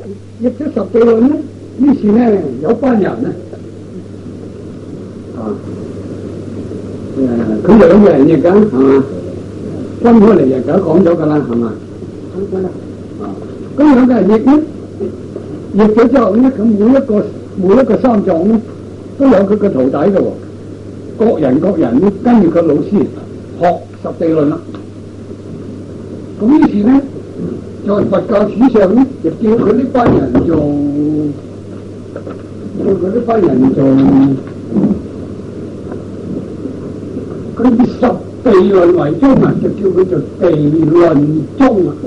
譯咗十地論咧，於是咧有班人咧佢兩個人譯緊係嘛，分開嚟譯就講咗㗎啦係嘛，咁兩個人譯咧，譯咗之後咧，咁每一個三藏咧都有佢嘅徒弟嘅喎，各人咧跟住個老師學十地論啦。咁於是咧，在佛教史上咧，就叫佢呢班人做佢以十地論為宗啊，就叫佢做地論宗啊。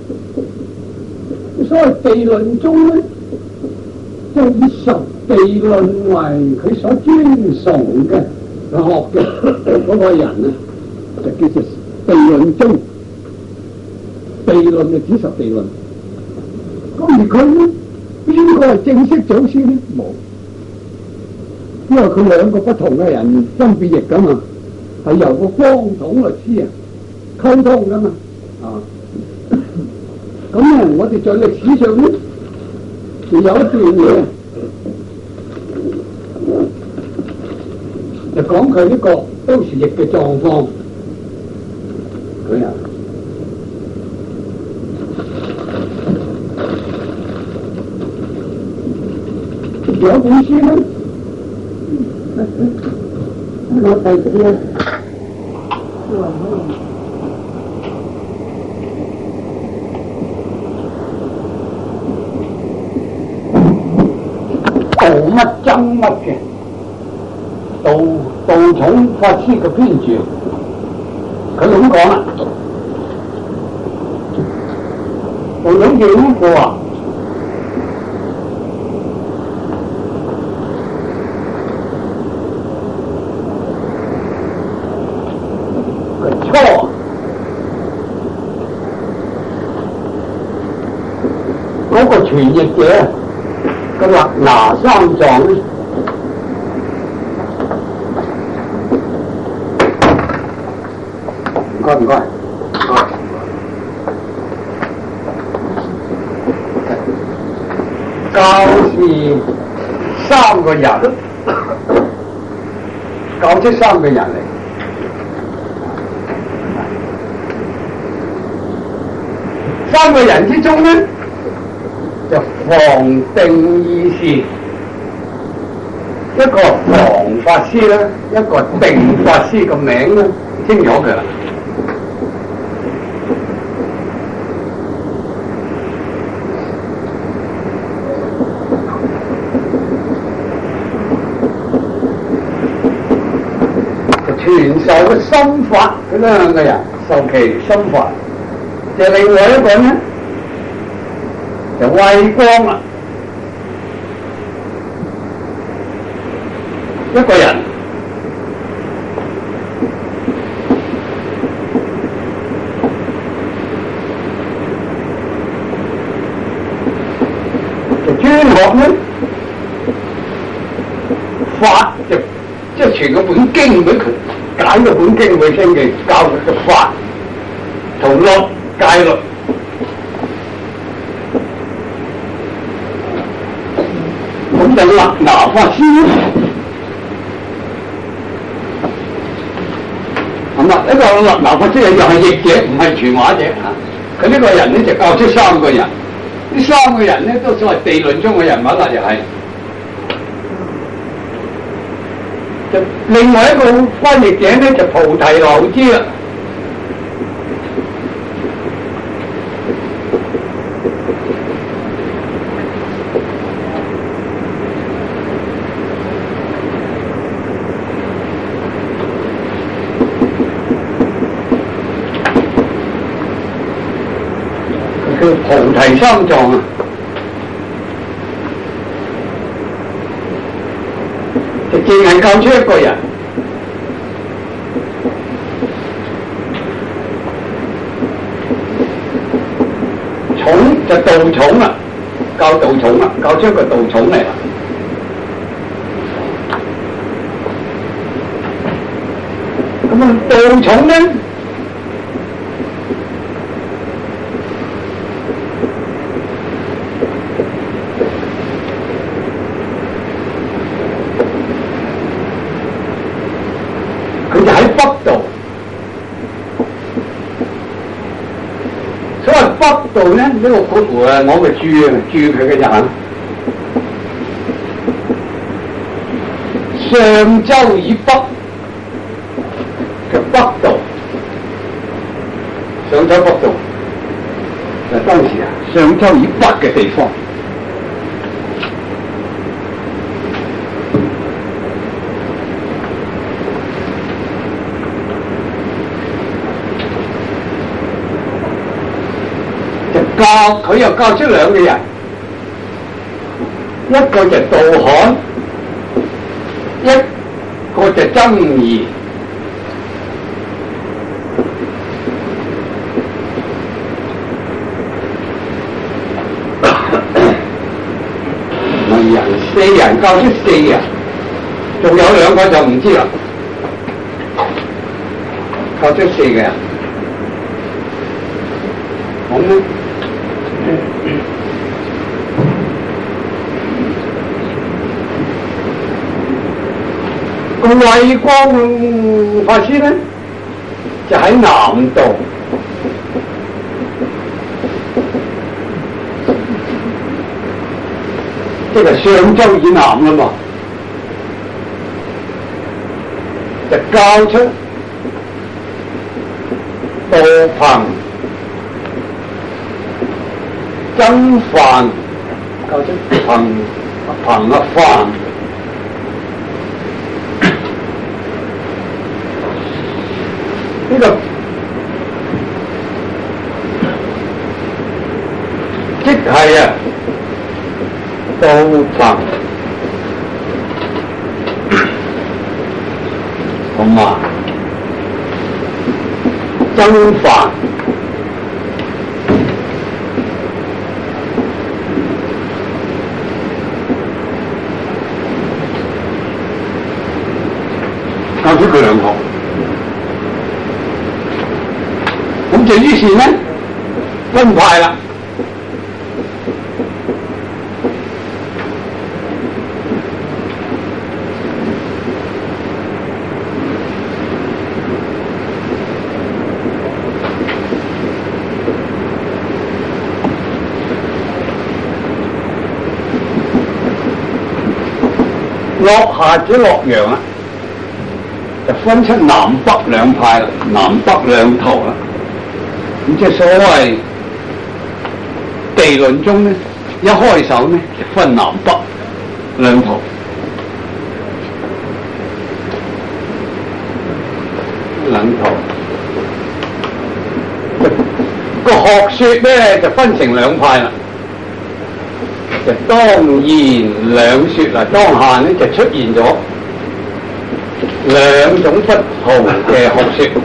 所謂地論宗咧，就以十地論為佢所尊崇嘅學嘅嗰個人咧，就叫做地論宗。地論就指十地論。咁而佢咧，邊個係正式祖師咧？冇，因為佢兩個不同嘅人分別譯噶嘛，係由個方統律師溝通噶嘛。咁咧，我哋在歷史上咧，就有一段嘢，就講佢呢個當時譯嘅狀況。佢有本書咧，我睇啲道乜爭乜嘅，道統法師嘅編著，佢咁講啦，道統叫呢個啊。嗰個傳譯者個勒拿三藏咧，唔該，教是三個人，教出三個人嚟。三個人之中咧，就房定義事，一個房法師啦，一個定法師個名咧，清楚佢啦。傳授嘅心法，嗰兩個人受其心法。就另外一個咧，就慧光啦。一個人就專學咧法，就即係傳個本經俾佢，解個本經俾聽嘅，教佢嘅法同律。戒律，咁就勒拿法師，咁啊，呢個勒拿法師又係譯者，唔係傳話者啊。佢呢個人咧就教出三個人，呢三個人咧都所謂地論中嘅人物啦，又係。就另外一個翻譯者咧就菩提流支啦。叫菩提三藏啊，就淨係教出一個人，重就道重啦，教道重啦，教出一個道重嚟啦。咁啊，道重咧， 北度咧，呢、這個括弧啊，我嘅注佢嘅咋。上州以北嘅北道，上州北道就當時啊，上州以北嘅地方。佢又教出兩個人，一個就杜罕，一個就曾兒。四人教出4人，仲有2個就唔知啦。教出4個人，咁咧。慧光法師咧就喺南道，即係上州以南啦嘛，就教出杜鵬、曾梵，教出彭啊范。呢個即係啊，杜鵬同埋曾梵，教出佢2個。咁就於是咧分派啦，落下至洛陽啦，就分出南北2派啦，南北2途啦。咁即係所謂地論中咧，一開首咧就分南北2途。個學說咧就分成2派啦，就當言兩說啦。當下咧就出現咗2種不同嘅學說。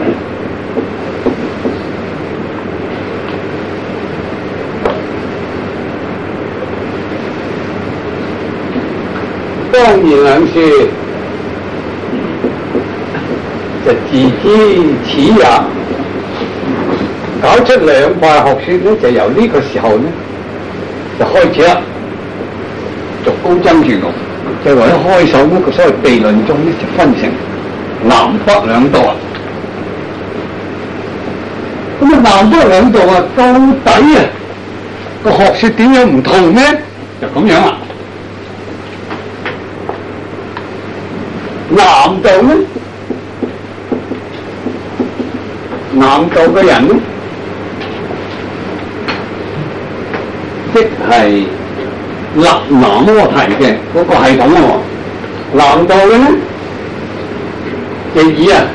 當言兩說就自知此也，搞出2派學說咧，就由呢個時候咧就開始啦，逐高增住落，就為咗開首呢個所謂地論中咧就分成南北2道啊。咁啊，南北2道啊，到底啊個學說點樣唔同呢？就咁樣啦。南道咧，南道嘅人咧，即係勒那摩提嘅嗰個系統啊。南道嘅咧，就以啊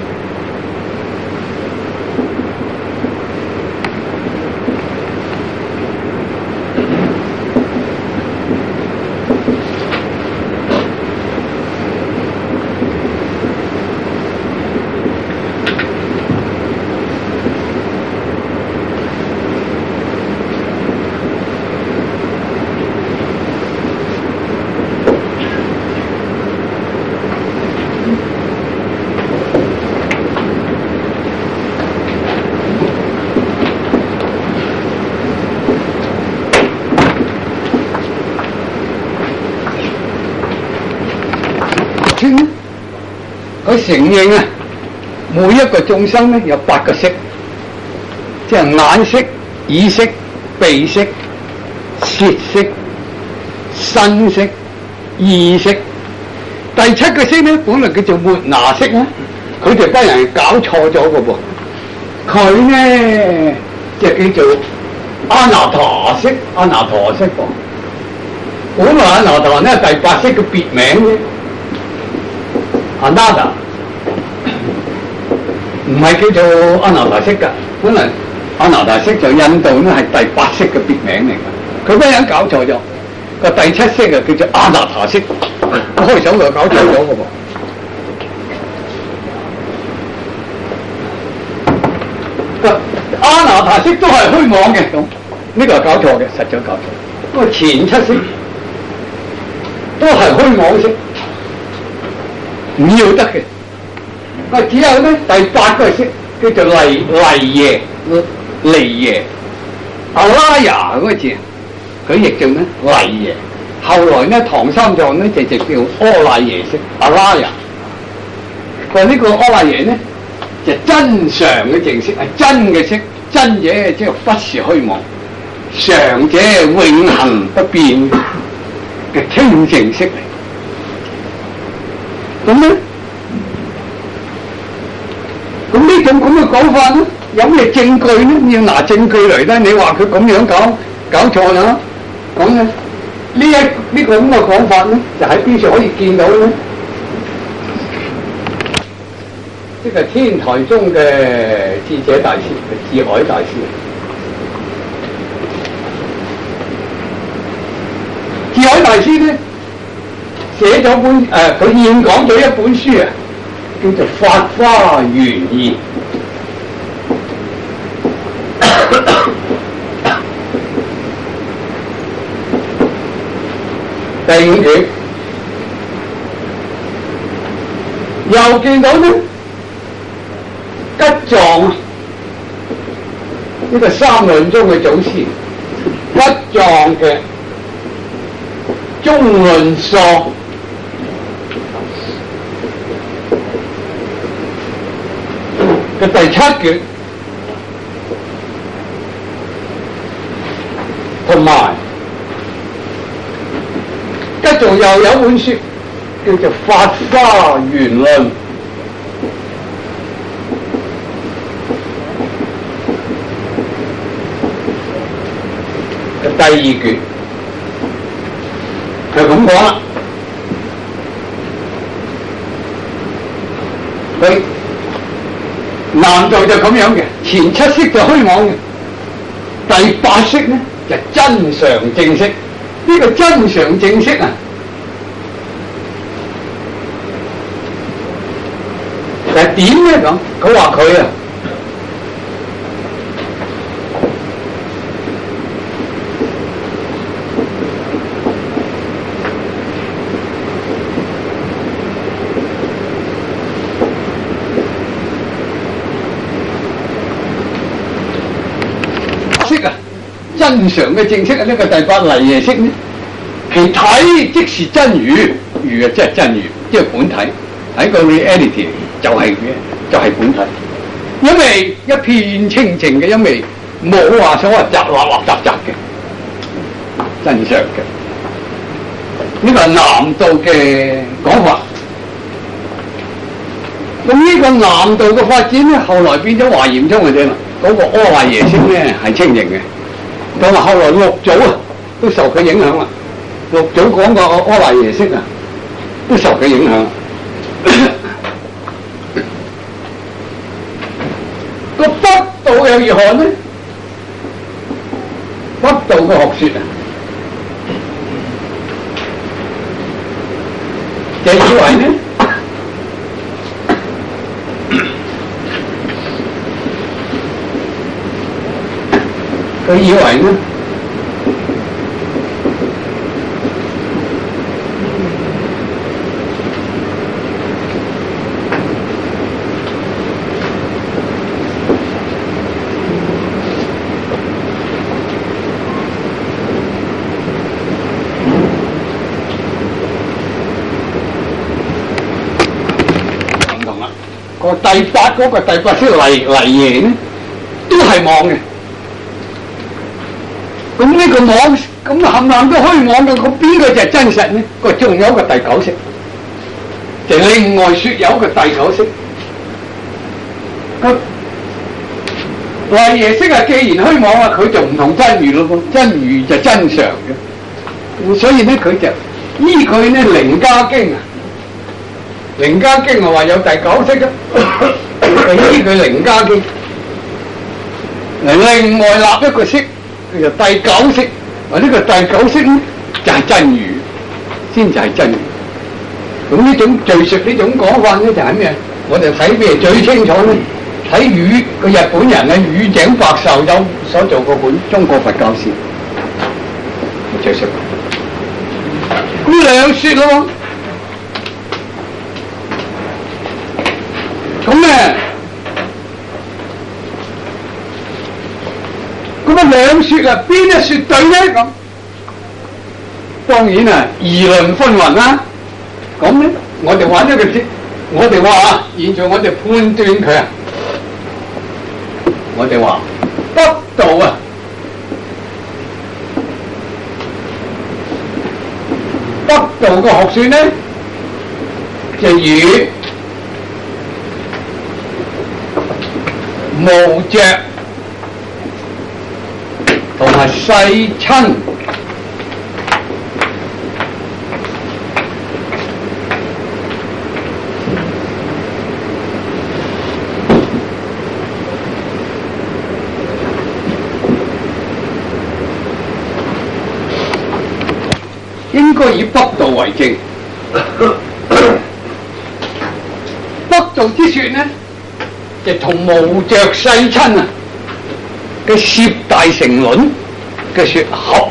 佢承認啊，每一個眾生咧有8個色，即係眼色、 耳識、鼻識、舌識、身識、意識。第七個識咧，本來叫做末那識咧，佢哋班人搞錯咗嘅噃。佢咧就叫做阿那陀識，阿那陀識噃。本來阿那陀咧第八識嘅別名啫，阿那達唔係叫做阿那陀識㗎。本來阿那陀識就印度咧係第八識嘅別名嚟㗎。佢班人搞錯咗，個第七識啊叫做阿那陀識，開手就搞錯咗嘅噃。阿那陀識都係虛妄嘅，咁呢個係搞錯嘅，實在搞錯。不過前七識都係虛妄識，唔要得嘅。只有咧第八個識叫做利耶，阿拉雅嗰個字，佢譯做咩利耶。後來咧唐三藏咧就叫阿賴耶識，阿拉雅。佢話呢個阿賴耶咧就真常嘅淨識，係真嘅識。真者即係不是虛妄，常者永恆不變嘅清淨識嚟。咁咧，咁呢種咁嘅講法咧，有咩證據咧？要拿證據嚟咧？你話佢咁樣搞錯啦？咁咧呢個咁嘅講法咧，就喺邊處可以見到咧？即係天台宗嘅智者大師，智海大師。智海大師咧寫咗本佢現講咗一本書啊，叫做《法華玄義》。第5卷，又見到咧。吉藏呢個三論宗嘅祖師，吉藏嘅中論疏嘅第7卷，同埋吉藏又有本書叫做《法華玄論》。第2卷就咁講啦，佢南道就咁樣嘅，前7識就虛妄嘅，第8識咧就真常正識。呢個真常正識啊，就係點咧咁？佢話佢啊。真常嘅正式啊，呢個第8利耶識呢，其體即是真如，如啊即係真如，即係本體，喺個 reality 就係本體，因為一片清淨嘅，因為冇話所謂雜嘅真常嘅，呢個係南道嘅講法。咁呢個南道嘅發展咧，後來變咗華嚴宗嘅啫嘛，嗰個阿賴耶識咧係清淨嘅。咁啊，後來六祖啊都受佢影響啦。六祖講個阿賴耶識啊，都受佢影響。個北道又如何呢？北道嘅學說啊，就以為呢，佢以為呢，唔同啦。個第八嗰個第八識嚟耶呢，都係妄嘅。 咁呢個妄咁冚唪唥都虛妄嘅，咁邊個就係真實呢？個仲有一個第九識，就另外說有一個第九識。個賴耶識啊，既然虛妄啊，佢就唔同真如咯，真如就真常嘅。所以咧，佢就依佢呢《楞伽經》啊，《楞伽經》啊話有第九識啊，依佢《楞伽經》嚟另外立一個識。就第九識，呢個第九識咧就係真如，先就係真如。咁呢種敘述呢種講法咧就係咩？我哋睇咩最清楚咧？睇宇個日本人咧，宇井白壽有所做嗰本《中國佛教史》，最識。咁兩說咯，咁咧。咁啊兩說啊，邊一說對咧？咁當然啊，議論紛紜啦。咁咧，我哋玩一個字，我哋話啊，現在我哋判斷佢啊，我哋話北道啊，北道個學說咧，就與無著同埋世親應該以北道為證。北道之說呢，就同無著世親啊嘅攝大乘論嘅說合，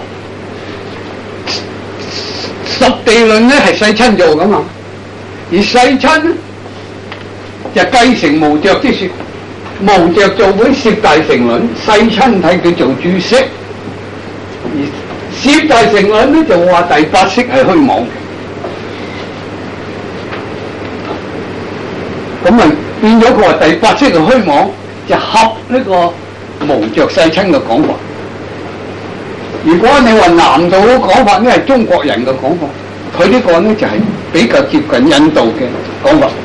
十地論咧係世親做噶嘛，而世親咧就繼承無著之說，無著做本攝大乘論，世親睇佢做注釋，而攝大乘論咧就話第八識係虛妄嘅，咁啊變咗佢話第八識係虛妄，就合呢個無著世親嘅講法。如果你話南道嘅講法呢係中國人嘅講法，佢呢個呢就係比較接近印度嘅講法。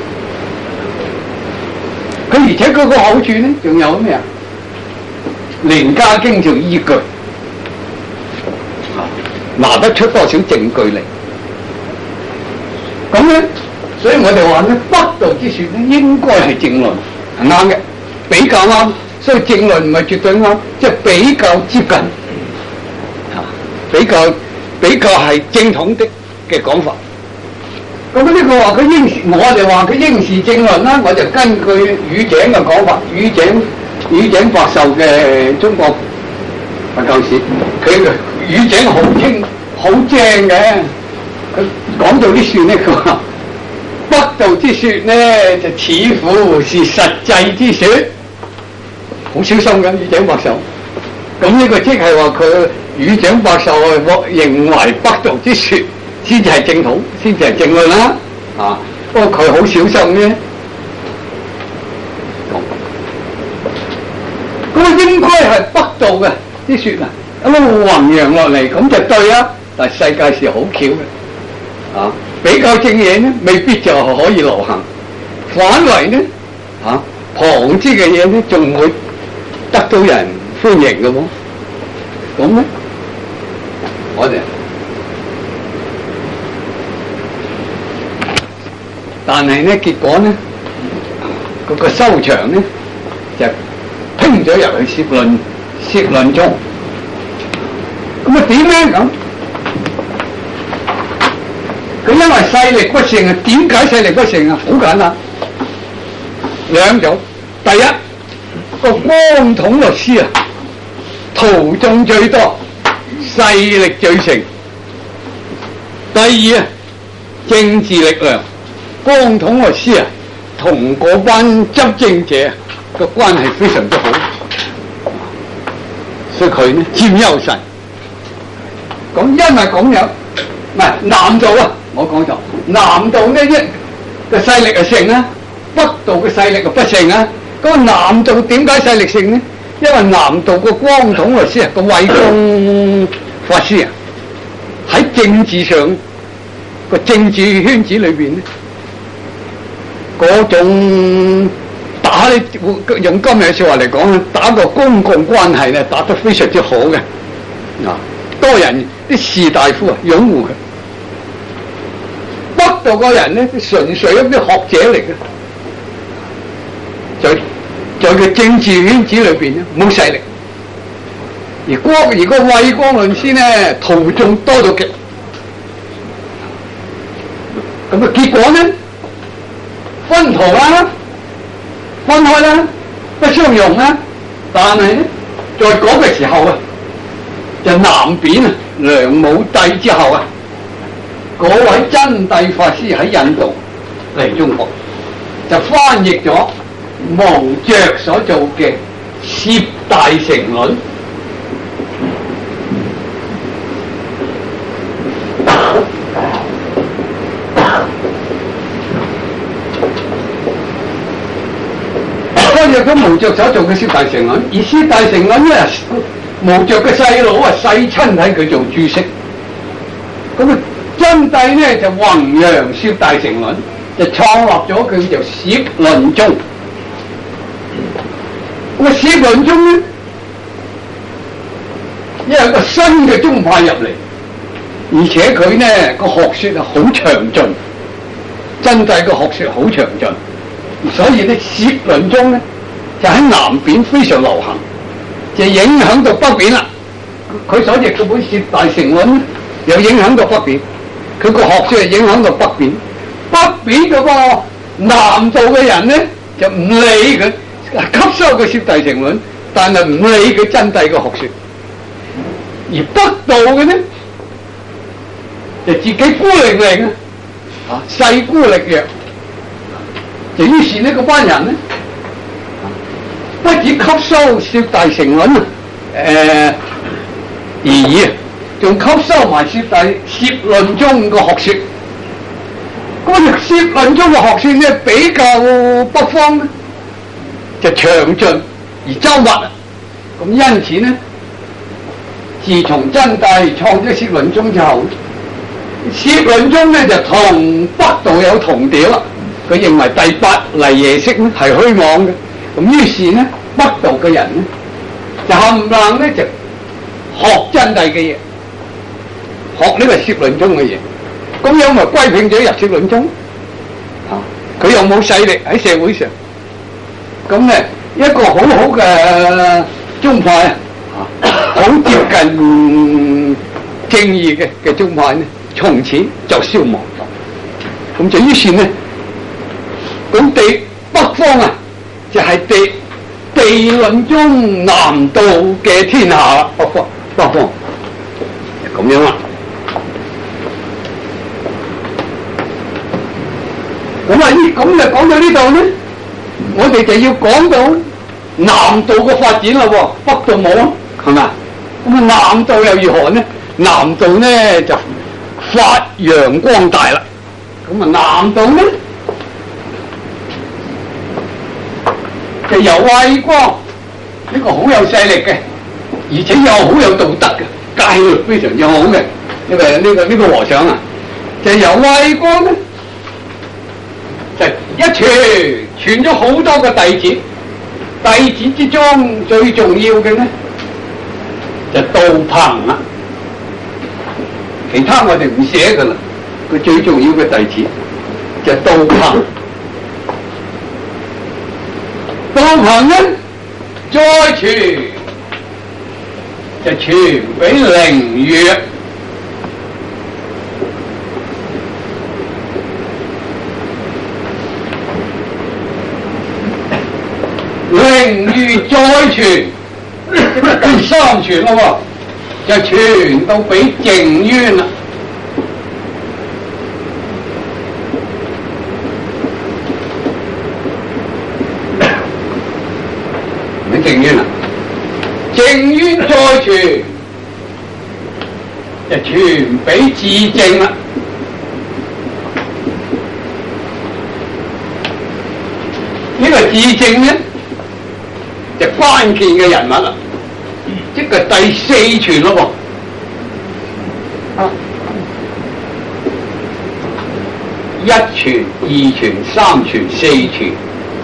佢而且佢個好處呢仲有咩啊？《楞伽經》做依據，拿得出多少證據嚟？咁呢，所以我哋話呢，北道之說呢應該係正論，係啱嘅，比較啱。所以正論唔係絕對啱，即係比較接近，比較係正統嘅講法。咁呢個話佢我哋話佢應是正論啦，我就根據宇井嘅講法，宇井白壽嘅《中國佛教史》，佢宇井好清好正嘅，佢講到啲說呢，佢話北道之說呢，就似乎是實際之說。好小心嘅宇井白壽，咁呢個即係話佢宇井白壽認為北道之說先至係正統，先至係正論啦。啊，不過佢好小心啫。咁應該係北道嘅啲說啊，一路弘揚落嚟，咁就對啦。但係世界是好巧嘅，啊，比較正嘢呢，未必就可以流行，反為呢，啊，旁支嘅嘢呢，仲會得到人歡迎嘅喎，咁咧，我哋，但係咧結果咧，嗰個收場咧就拼咗入去攝論中，咁啊點咧咁？佢因為勢力不勝啊，點解勢力不勝啊？好簡單，兩種，第一。個光統律師啊，徒眾最多，勢力最盛。第二啊，政治力量，光統律師啊，同嗰班執政者個關係非常之好，所以佢呢佔優勢。咁因為咁樣，唔係南道啊，我講錯，南道呢個勢力係盛啊，北道嘅勢力係不盛啊。嗰個南道點解勢力盛呢？ 因為南道個光統律師個慧光法師啊，喺政治上個政治圈子裏邊咧，嗰種打呢用今日嘅説話嚟講，打個公共關係咧，打得非常之好嘅啊！多人啲士大夫啊擁護佢。北道個人咧，純粹一啲學者嚟嘅，在佢政治圈子裏邊咧冇勢力。而個慧光論師咧，徒眾多到極。咁啊，結果咧分途啦，分開啦，不相容啦。但係咧，在嗰個時候啊，就南邊啊，梁武帝之後啊，嗰位真諦法師喺印度嚟中國，就翻譯咗毛爵所做嘅《攝大乘論》。翻譯咗毛爵所做嘅《攝大乘論》，而《攝大乘論》咧，毛爵嘅細佬啊，世親睇佢做注釋，咁啊。真諦咧就弘揚《攝大乘論》，就創立咗佢叫做攝論宗。咁啊，攝論宗咧，因為有個新嘅宗派入嚟，而且佢咧個學説啊好詳盡，真諦個學説好詳盡，所以咧攝論宗咧就喺南邊非常流行，就影響到北邊啦。佢所譯嗰本《攝大乘論》咧，又影響到北邊。佢個學説係影響到北邊，北邊嗰個南道嘅人咧就唔理佢，吸收個攝大乘論，但係唔理佢真諦個學説。而北道嘅咧就自己孤零零啊，勢孤力弱，就於是呢個班人咧不止吸收攝大乘論而已啊。仲吸收埋攝論宗個學説，嗰條攝論宗嘅學説咧比較北方咧就詳盡而周密啊！咁因此咧，自從真諦創咗攝論宗之後，攝論宗咧就同北道有同調啦。佢認為第八黎耶釋咧係虛妄嘅，咁於是咧北道嘅人咧就冚唪唥咧就學真諦嘅嘢。學呢個攝論宗嘅嘢，咁樣咪歸併咗入攝論宗啊！佢又冇勢力喺社會上，咁咧一個好好嘅宗派啊，好接近正義嘅宗派咧，從此就消亡咗。咁就於是咧，咁北方啊，就係地論宗南道嘅天下啦，北方就咁樣啦。咁就講到呢度咧，我哋就要講到南道嘅發展啦喎，北道冇啊，係咪？咁啊，南道又如何呢？南道咧就發揚光大啦。咁啊，南道咧就由慧光呢個好有勢力嘅，而且又好有道德嘅，戒律非常之好嘅呢個和尚啊，就由慧光咧。一傳咗好多個弟子，弟子之中最重要嘅咧就道朋啦，其他我哋唔寫噶啦。佢最重要嘅弟子就道朋，道朋咧再傳就傳俾靈月。靈月再傳，第三傳咯喎，就傳到俾淨淵啦。咪淨淵啦，淨淵再傳，就傳俾智證啦。呢個智證咧，就關鍵嘅人物啦，即係第四傳咯喎。一傳、二傳、三傳、四傳，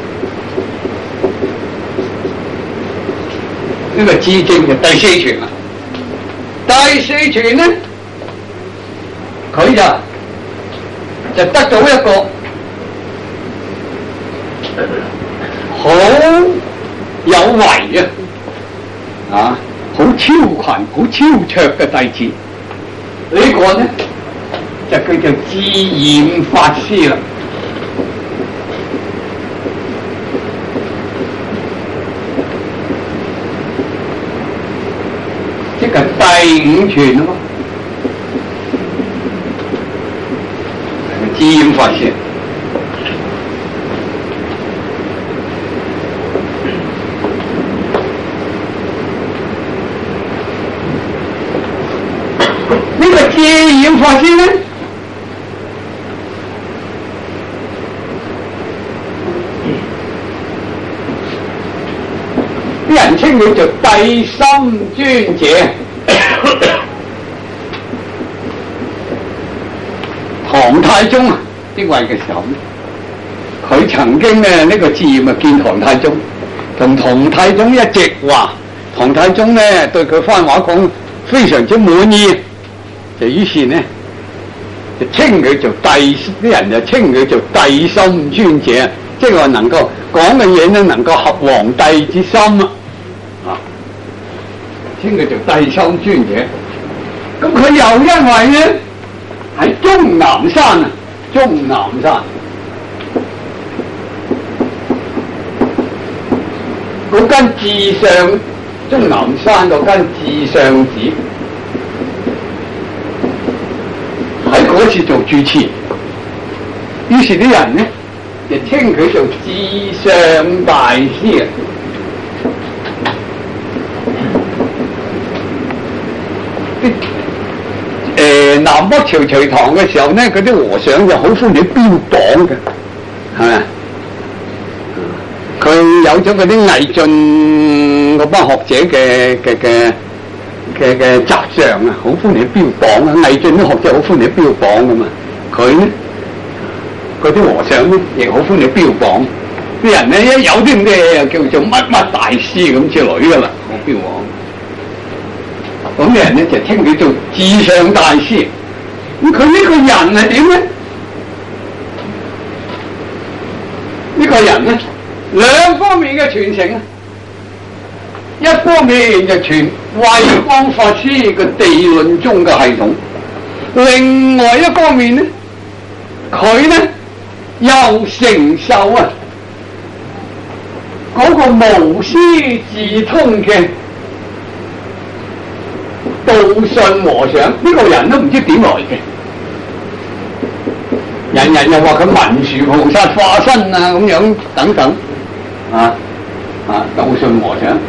呢個至正就第四傳啦。第四傳呢，佢就得到一個好有為好超群、好超卓嘅弟子。呢個呢，就叫做智儼法師啦。即係第五傳啊嘛，智儼法師。呢個智儼法師呢，啲人稱佢做諦心尊者。唐太宗啊呢位嘅時候，佢曾經呢個智儼見唐太宗，同唐太宗一直話，唐太宗呢對佢番話講非常之滿意，就於是呢就稱佢做啲人就稱佢做諦心尊者，即係話能夠講嘅嘢呢能夠合皇帝之心稱佢做諦心尊者。咁佢又因為呢喺終南山嗰間至上，終南山嗰間至上寺喺嗰次做主持，於是啲人呢就稱佢做至上大師。南北朝隋唐嘅時候呢，嗰啲和尚就好歡喜標榜嘅，係咪？佢有咗嗰啲魏晉嗰班學者嘅習相啊，好歡喜標榜啊！魏晉啲學者好歡喜標榜噶嘛，佢呢嗰啲和尚呢亦好歡喜標榜，啲人呢一有啲咩叫做乜乜大師咁之類噶啦，好標榜。咁嘅人呢就稱佢做至上大師。咁佢呢個人係點呢？呢個人呢兩方面嘅傳承啊，一方面就傳慧光法師嘅地論宗嘅系統，另外一方面呢，佢呢又承受嗰個無師自通嘅道信和尚。呢個人都唔知點來嘅，人人又話佢文殊菩薩化身啊咁樣等等道信和尚。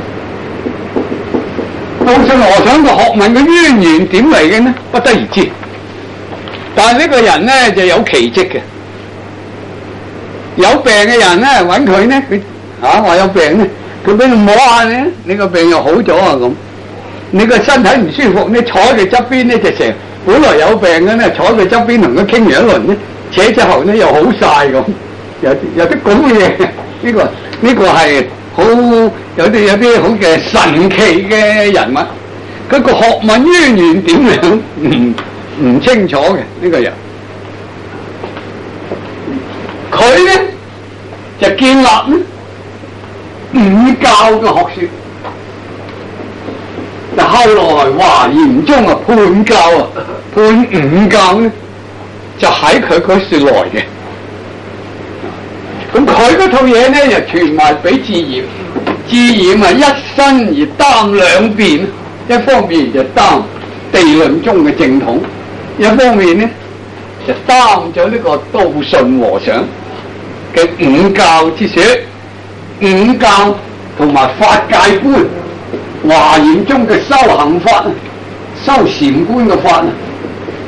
道信和尚個學問嘅淵源點嚟嘅呢？不得而知。但係呢個人呢就有奇蹟嘅，有病嘅人呢揾佢呢，佢話有病呢，佢俾佢摸下呢，你個病又好咗咁。你個身體唔舒服，你坐喺佢側邊呢，就成本來有病嘅呢，坐喺佢側邊同佢傾完一輪呢，扯之後呢又好晒咁，有啲咁嘅嘢。呢個係好有啲好嘅神奇嘅人物。佢個學問淵源點樣唔清楚嘅呢個人。佢呢就建立呢五教嘅學說。就後來華嚴宗判教判五教呢，就喺佢嗰時來嘅。咁佢嗰套嘢呢，就傳埋俾智儼。智儼一身而擔兩邊，一方面就擔地論宗嘅正統，一方面呢就擔咗呢個道信和尚嘅五教之說。五教同埋法界觀，華嚴宗嘅修行法，修禪觀嘅法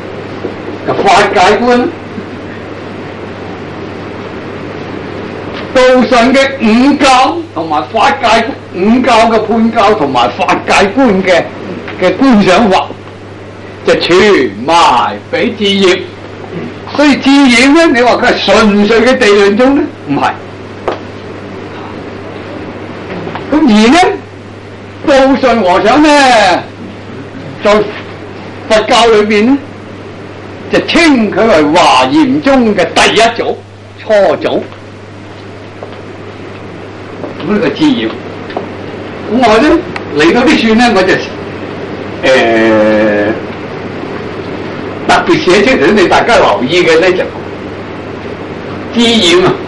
法界觀， 道上嘅五教同埋法界五教嘅判教同埋法界觀嘅觀想法，就傳埋俾智業。所以智業咧，你話佢係純粹嘅地論宗咧，唔係。咁而咧，道順和尚咧，在佛教裏邊咧，就稱佢為華嚴宗嘅第一祖、初祖。咁呢個智業，咁我咧嚟到啲算咧，我就特別寫出嚟俾大家留意嘅咧，就智業啊。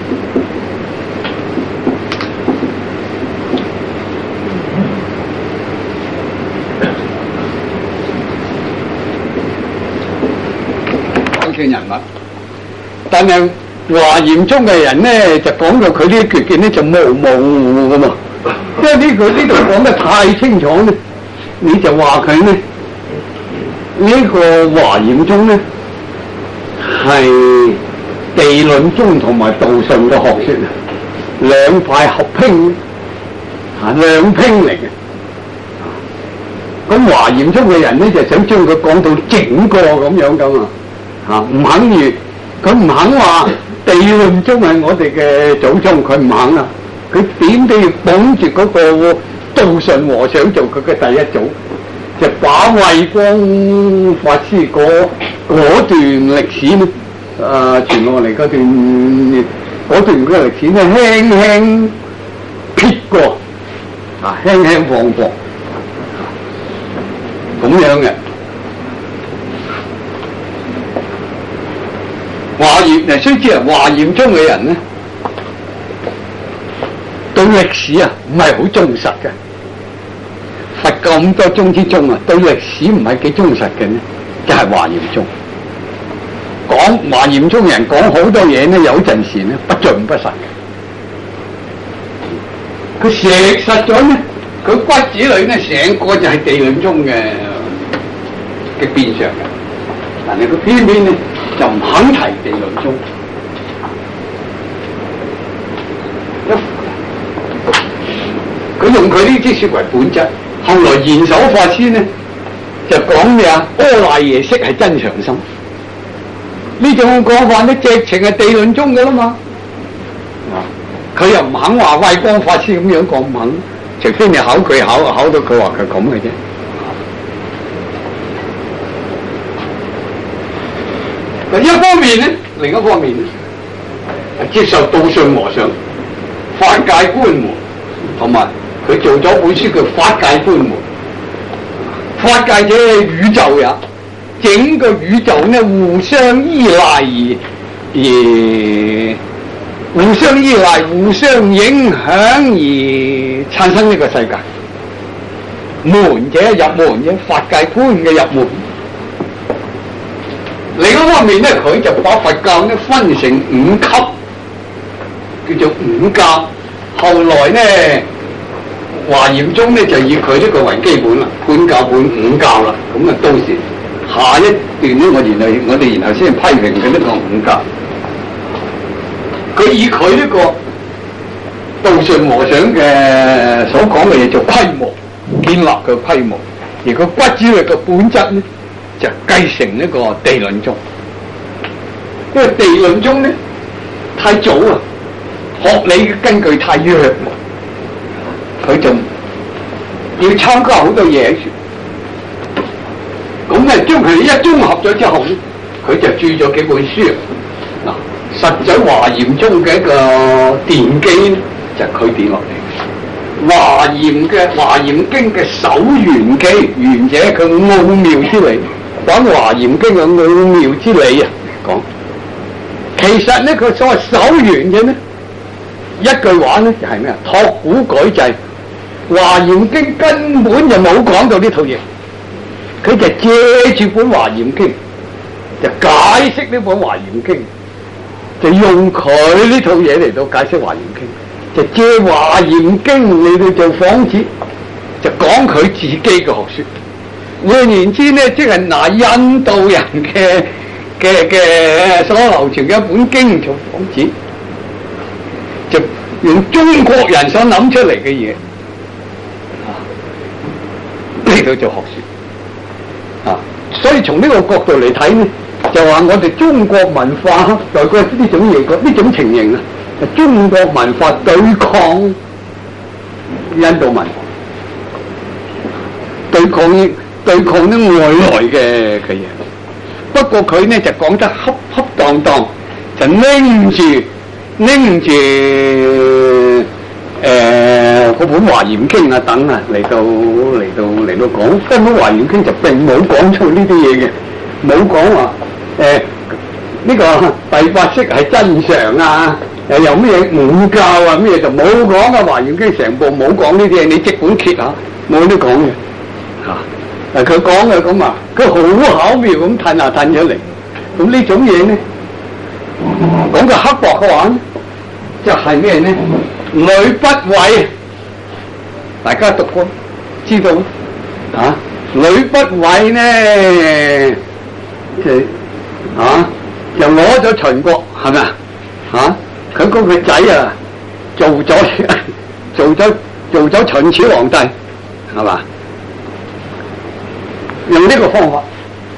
嘅人物，但係華嚴宗嘅人咧就講到佢呢啲決見咧就模糊噶嘛，因為呢度講得太清楚咧，你就話佢咧呢個華嚴宗咧係地論宗同埋道順嘅學說啊，兩派合拼兩拼嚟嘅。咁華嚴宗嘅人咧就想將佢講到整個咁樣噶嘛。唔肯如佢唔肯話地論宗係我哋嘅祖宗，佢唔肯啊！佢點都要捧住嗰個道順和尚做佢嘅第一祖，就把慧光法師嗰段歷史咧，傳落嚟嗰段嘅歷史咧，輕輕撇過，輕輕放過，咁樣嘅。華嚴嗱，雖知啊，華嚴宗嘅人咧，對歷史啊唔係好忠實嘅。佛教咁多宗之中啊，對歷史唔係幾忠實嘅咧，就係華嚴宗。講華嚴宗嘅人講好多嘢咧，有陣時咧不盡不實嘅。佢寫實咗咧，佢骨子裏咧成個就係地論宗嘅邊上嘅，但係佢偏偏咧就唔肯提地論宗。佢用佢呢啲說為本質。後來賢首法師呢就講咩啊？阿賴耶識係真常心，呢種講法咧直情係地論宗嘅啦嘛。佢又唔肯話慧光法師咁樣講，唔肯，除非你考佢考到佢話佢咁嘅啫。一方面咧，另一方面咧，接受道順和尚法界觀門，同埋佢做咗本書叫《法界觀門》。法界者宇宙也，整個宇宙呢互相依賴而互相依賴、互相影響而產生呢個世界。門者入門者，法界觀嘅入門。另一方面咧，佢就把佛教咧分成五級，叫做五教。後來咧，華嚴宗咧就以佢呢個為基本啦，本教本五教啦。咁啊，到時下一段咧，我哋然後先批評佢呢個五教。佢以佢呢個道順和尚嘅所講嘅嘢做規模，建立佢規模，而佢骨子裏嘅本質咧，就繼承呢個地論宗。因為地論宗咧太早啊，學理嘅根據太弱，佢就要參加好多嘢喺處。咁咧將佢一綜合咗之後咧，佢就注咗幾本書。嗱，實在華嚴宗嘅一個奠基咧，就佢奠落嚟。華嚴經嘅首玄機，玄者佢奧妙之理，講華嚴經嘅奧妙之理啊，講。其實咧，佢所謂首玄嘅咧，一句話咧就係咩啊？託古改制，華嚴經根本就冇講到呢套嘢，佢就借住本華嚴經，就解釋呢本華嚴經，就用佢呢套嘢嚟到解釋華嚴經，就借華嚴經嚟到做幌子，就講佢自己嘅學說。換言之咧，即係拿印度人嘅所流傳嘅一本經做幌子， 用中國人所諗出嚟嘅嘢嚟到做學說所以從呢個角度嚟睇呢，就話我哋中國文化在個呢種嘢呢種情形中國文化對抗印度文化，對抗啲外來嘅嘢。不過佢呢就講得恰恰當當，就拎住嗰本《華嚴經》等嚟到講，根本《華嚴經》就並冇講出呢啲嘢嘅，冇講話呢個第八識係真常有咩五教咩就冇講《華嚴經》成部冇講呢啲嘢，你即管揭下冇得講嘅佢講嘅咁佢好巧妙咁褪下褪咗嚟，咁呢種嘢呢講個刻薄嘅話呢就係咩呢？呂不韋，大家讀過知道呂不韋呢就攞咗秦國係咪佢嗰個仔做咗秦始皇帝係嘛？用呢個方法，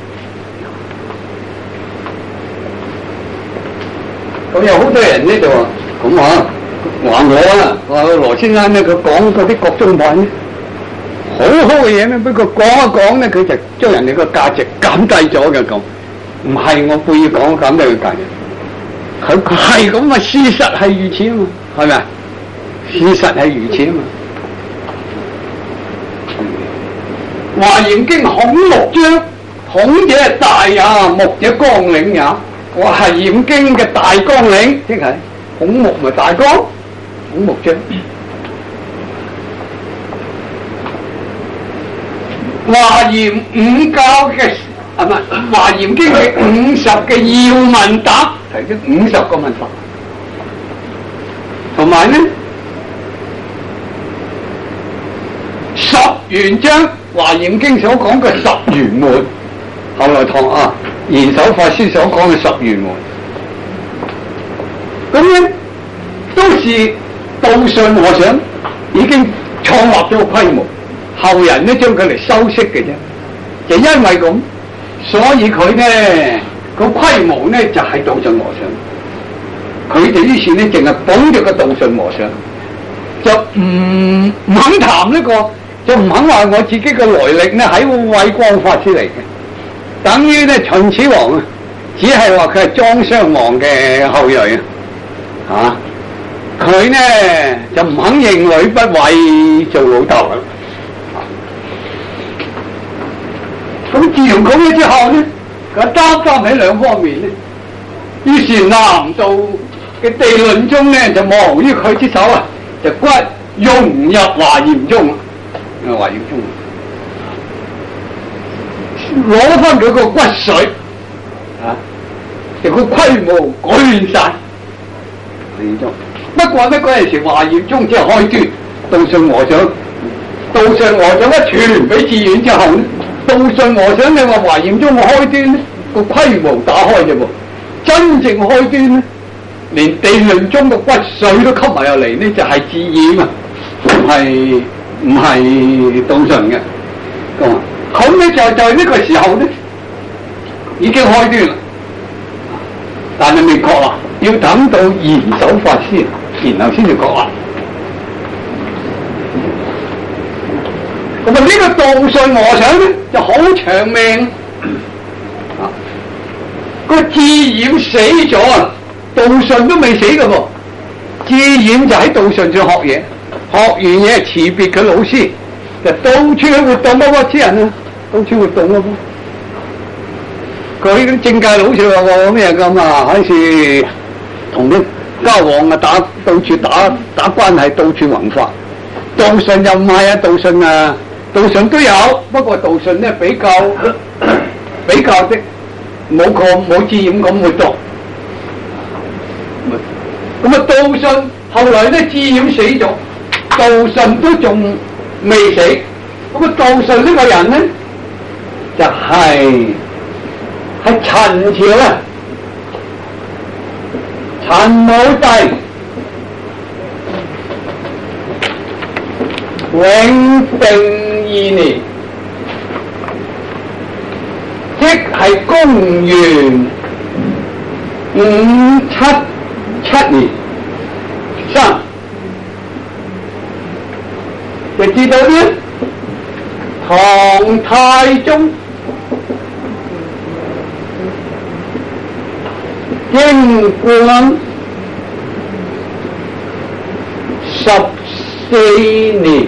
咁有好多人呢就話咁話我羅先生呢，佢講嗰啲國中派呢，好好嘅嘢呢，不過講一講呢，佢就將人哋個價值減低咗嘅咁，唔係我故意講減低佢價值，佢係咁啊，事實係如此啊嘛，係咪？事實係如此啊嘛。《華嚴經》孔目章，孔者大也，目者綱領也。《華嚴經》嘅大綱領，即係孔目咪大綱，孔目章。華嚴五教嘅係咪？《華嚴經》嘅50嘅要問答，提出50個問答，同埋呢十圓章，《華嚴經》所講嘅十圓門，後來唐賢首法師所講嘅十圓門，咁呢都是道信和尚已經創立咗個規模，後人呢將佢嚟修飾嘅啫。就因為咁，所以佢呢個規模呢就係道信和尚，佢哋於是呢淨係捧住個道信和尚，就唔肯談呢個。就唔肯話我自己嘅來歷呢喺慧光法師嚟嘅，等於呢秦始皇只係話佢係莊襄王嘅後裔佢呢就唔肯認呂不韋做老豆啦。咁自從講咗之後呢，佢擔喺兩方面呢，於是南道嘅地論中呢就亡於佢之手就骨融入華嚴中。華嚴中攞翻佢個骨髓就個規模改變晒。華嚴中不過呢嗰陣時華嚴中只係開端，道信和尚一傳俾志遠之後呢，道信和尚你話華嚴中個開端呢個規模打開啫喎，真正開端呢連地論中嘅骨髓都吸埋入嚟呢，就係志遠唔係道信嘅，咁呢就係呢個時候呢已經開端啦，但係未確啦，要等到賢首法師然後先至確啦。咁呢個道信和尚呢就好長命，個智儼死咗道信都未死㗎噃，智儼就喺道信上學嘢。學完嘢辭別佢老師，就到處去活動啲人到處活動佢啲政界老師話咩咁好似同啲交往到處打關係，到處弘法。道信又唔係道信都有，不過道信呢比較的冇智儼咁活動。咁道信後來呢智儼死咗。道信都仲未死，咁道信呢個人呢，就係陳朝陳武帝永定2年，即係公元577年3，就知道呢，唐太宗經過14年，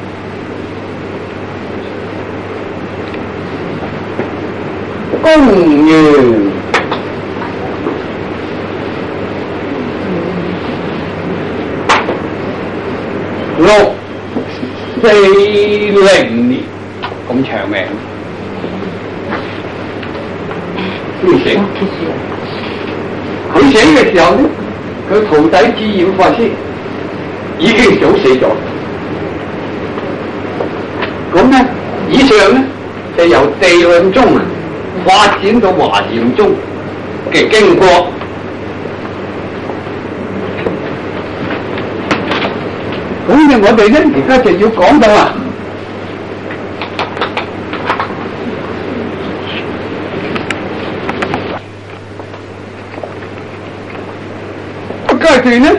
公元640年，咁長命，佢寫嘅時候呢，佢徒弟智遠法師已經早死咗。咁呢，以上呢就由地論宗發展到華嚴宗嘅經過。咁我哋呢而家就要講到啊，個階段呢，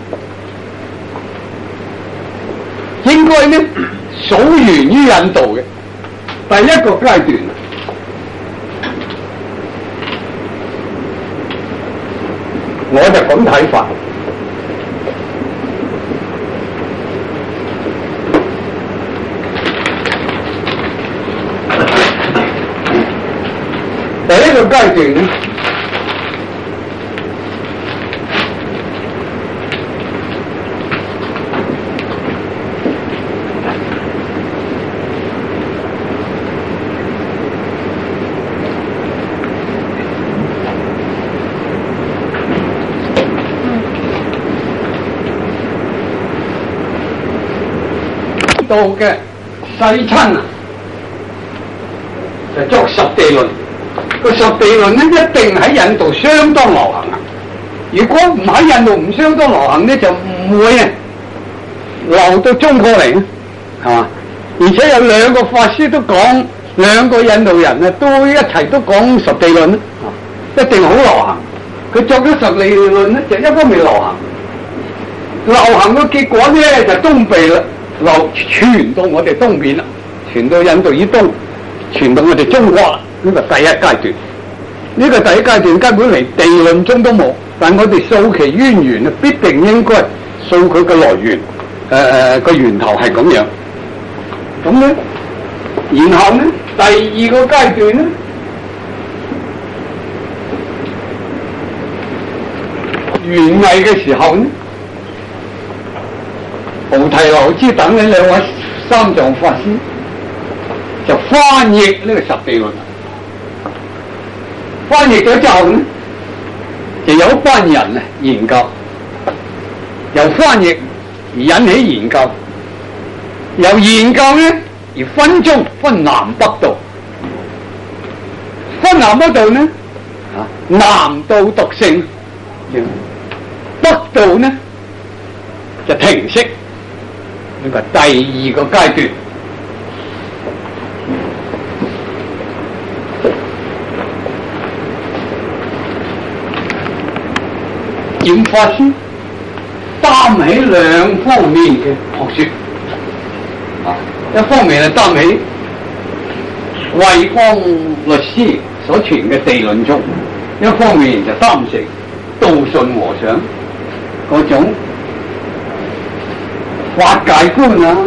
應該呢數源於印度嘅第一個階段。我就咁睇法。第一個階段呢，到嘅世親啊，就作十地論。個十地論呢，一定喺印度相當流行啊！如果唔喺印度唔相當流行呢，就唔會啊流到中國嚟啊，係嘛？而且有兩個法師都講，兩個印度人啊都一齊都講十地論啊，一定好流行。佢作咗十地論呢，就一方面流行嘅結果呢，就東避啦，傳到我哋東邊啦，傳到印度以東，傳到我哋中國啦。呢個第一階段，呢個第一階段根本嚟地論中都冇，但我哋數其淵源啊，必定應該數佢嘅來源，個源頭係咁樣。咁咧，然後咧第二個階段咧，元魏嘅時候呢，菩提流支等呢兩位三藏法師就翻譯呢個十地論。翻譯咗之後呢，就有一班人啊研究，由翻譯而引起研究，由研究呢而分宗，分南北道。分南北道呢，南道獨勝，北道呢就停息，呢個第二個階段。嚴法師擔起兩方面嘅學說，一方面係擔起惠光律師所傳嘅地論宗，一方面就擔成道順和尚嗰種法界觀啊、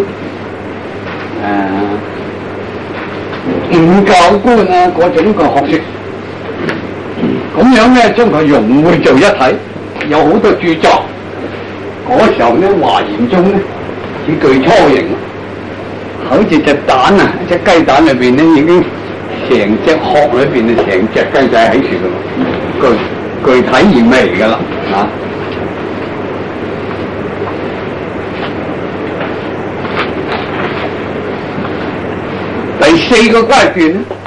五教觀啊嗰種嘅學說，咁樣咧將佢融匯做一體。有好多著作，嗰時候咧華嚴宗咧似具雛形，好似隻蛋啊，隻雞蛋裏邊咧已經成隻殼裏邊啊，成隻雞仔喺處噶啦，具體而微噶啦啊！第四個階段咧，